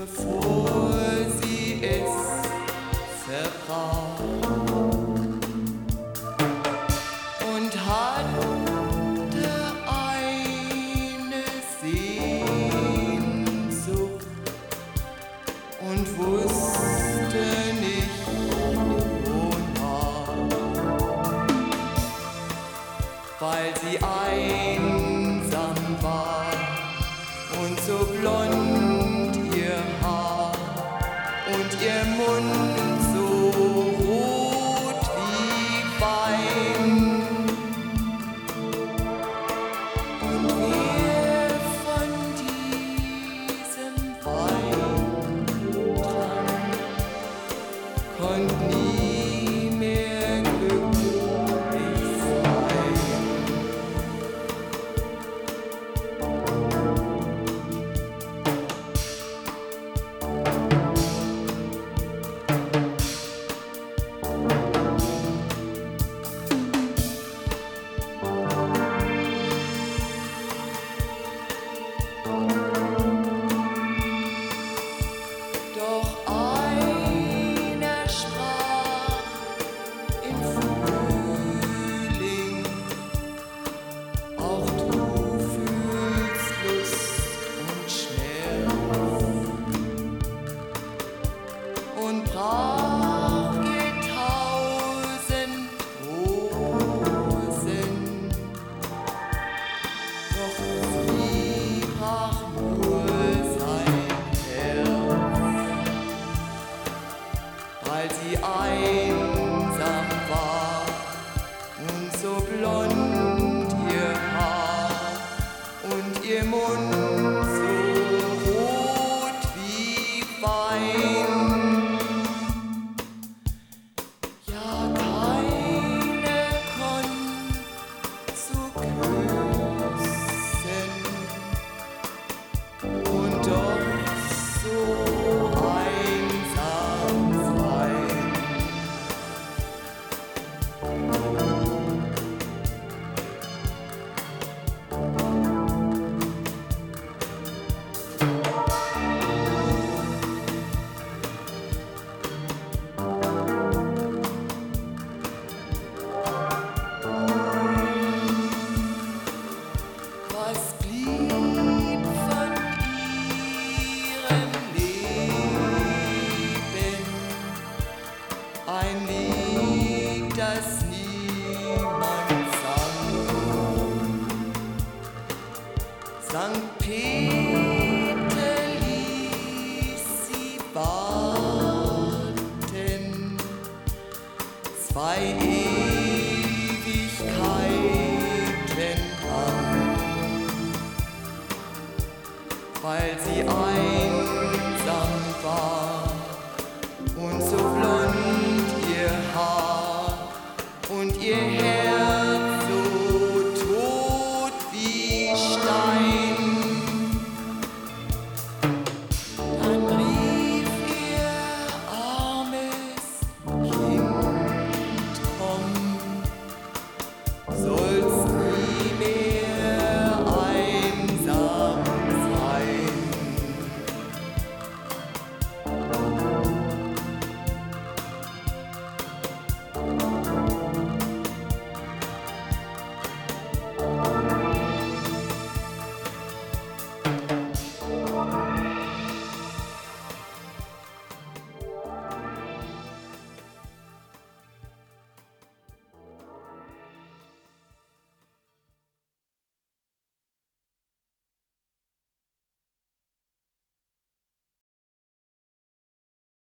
bevor sie es verbrach, und hatte eine Sehnsucht und wusste nicht wonach, weil sie einsam war und so blond ihr Haar und ihr Mund so rot wie Wein. Und wer von diesem Wein trank, konnt nie mehr glücklich sein. Doch einer sprach im Frühling, auch du fühlst Lust und Schmerz, und brach ihr 1000 Rosen, doch sie brach nur sein Herz, weil sie einsam war und so blond ihr Haar und ihr Mund so rot wie Wein. Ja, keine konnt so küssen und doch so einsam sein. Was blieb von ihrem Leben? Ein Lied, das niemand sang. Sankt Peter ließ sie warten, 2 Ewigkeiten lang, weil sie einsam war und so blond ihr Haar und ihr Herz